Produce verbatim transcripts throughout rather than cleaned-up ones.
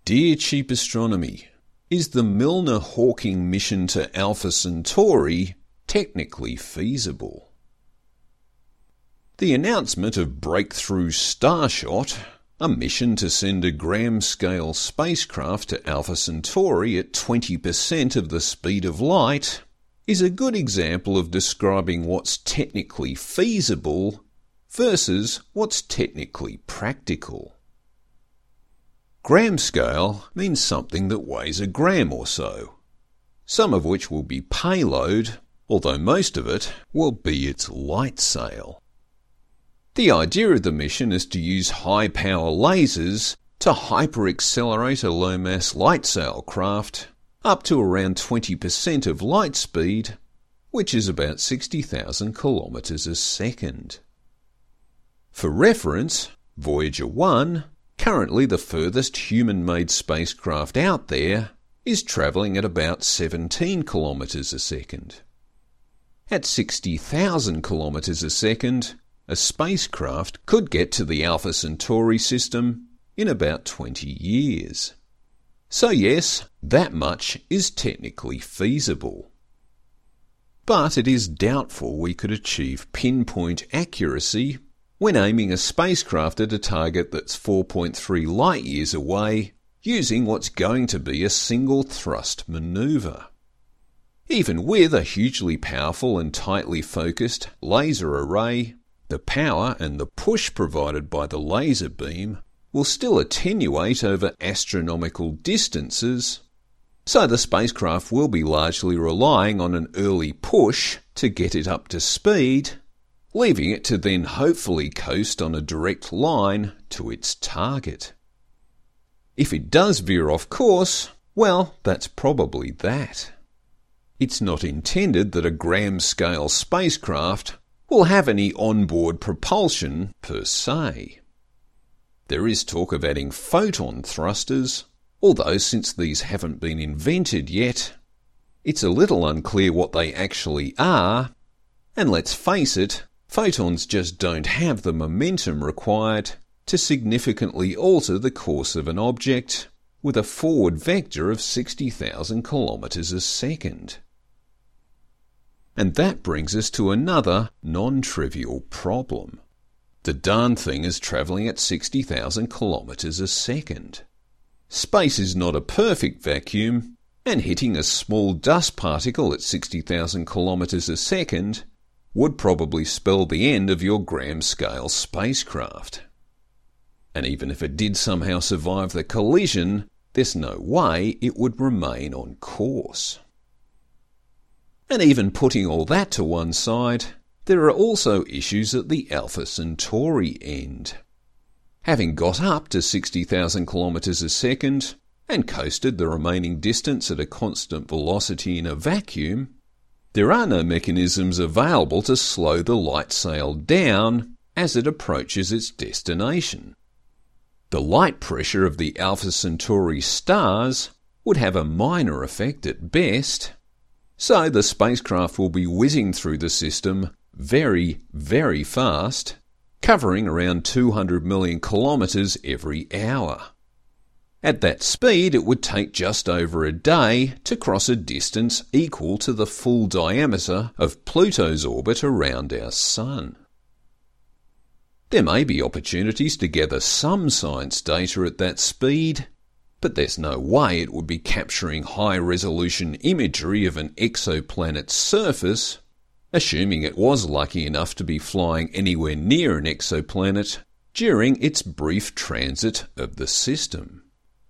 Dear Cheap Astronomy, is the Milner-Hawking mission to Alpha Centauri technically feasible? The announcement of Breakthrough Starshot, a mission to send a gram-scale spacecraft to Alpha Centauri at twenty percent of the speed of light, is a good example of describing what's technically feasible versus what's technically practical. Gram scale means something that weighs a gram or so, some of which will be payload, although most of it will be its light sail. The idea of the mission is to use high-power lasers to hyper-accelerate a low-mass light sail craft up to around twenty percent of light speed, which is about sixty thousand kilometres a second. For reference, Voyager one, currently the furthest human-made spacecraft out there, is travelling at about seventeen kilometres a second. At sixty thousand kilometres a second, a spacecraft could get to the Alpha Centauri system in about twenty years. So yes, that much is technically feasible. But it is doubtful we could achieve pinpoint accuracy when aiming a spacecraft at a target that's four point three light years away using what's going to be a single thrust manoeuvre. Even with a hugely powerful and tightly focused laser array, the power and the push provided by the laser beam will still attenuate over astronomical distances, so the spacecraft will be largely relying on an early push to get it up to speed, leaving it to then hopefully coast on a direct line to its target. If it does veer off course, well, that's probably that. It's not intended that a gram-scale spacecraft will have any onboard propulsion per se. There is talk of adding photon thrusters, although since these haven't been invented yet, it's a little unclear what they actually are, and let's face it, photons just don't have the momentum required to significantly alter the course of an object with a forward vector of sixty thousand kilometres a second. And that brings us to another non-trivial problem. The darn thing is travelling at sixty thousand kilometres a second. Space is not a perfect vacuum, and hitting a small dust particle at sixty thousand kilometres a second would probably spell the end of your gram-scale spacecraft. And even if it did somehow survive the collision, there's no way it would remain on course. And even putting all that to one side, there are also issues at the Alpha Centauri end. Having got up to sixty thousand kilometres a second and coasted the remaining distance at a constant velocity in a vacuum, there are no mechanisms available to slow the light sail down as it approaches its destination. The light pressure of the Alpha Centauri stars would have a minor effect at best, so the spacecraft will be whizzing through the system very, very fast, covering around two hundred million kilometres every hour. At that speed, it would take just over a day to cross a distance equal to the full diameter of Pluto's orbit around our Sun. There may be opportunities to gather some science data at that speed, but there's no way it would be capturing high-resolution imagery of an exoplanet's surface, assuming it was lucky enough to be flying anywhere near an exoplanet during its brief transit of the system.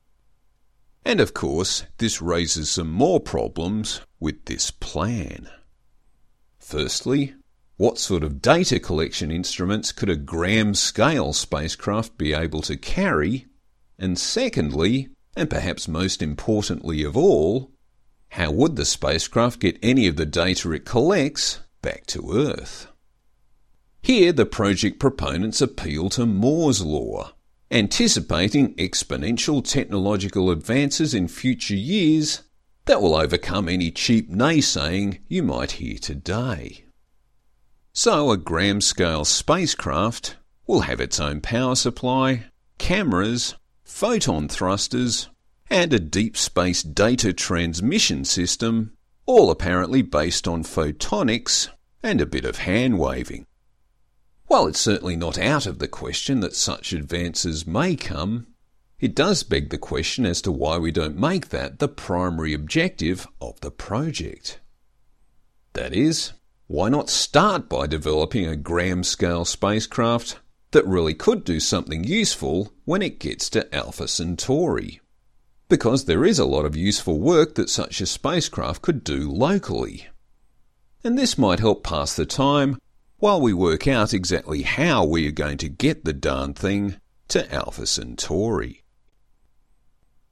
And of course, this raises some more problems with this plan. Firstly, what sort of data collection instruments could a gram-scale spacecraft be able to carry? And secondly, and perhaps most importantly of all, how would the spacecraft get any of the data it collects back to Earth? Here the project proponents appeal to Moore's law, anticipating exponential technological advances in future years that will overcome any cheap naysaying you might hear today. So a gram-scale spacecraft will have its own power supply, cameras, photon thrusters, and a deep space data transmission system, all apparently based on photonics and a bit of hand-waving. While it's certainly not out of the question that such advances may come, it does beg the question as to why we don't make that the primary objective of the project. That is, why not start by developing a gram-scale spacecraft that really could do something useful when it gets to Alpha Centauri? Because there is a lot of useful work that such a spacecraft could do locally. And this might help pass the time while we work out exactly how we are going to get the darn thing to Alpha Centauri.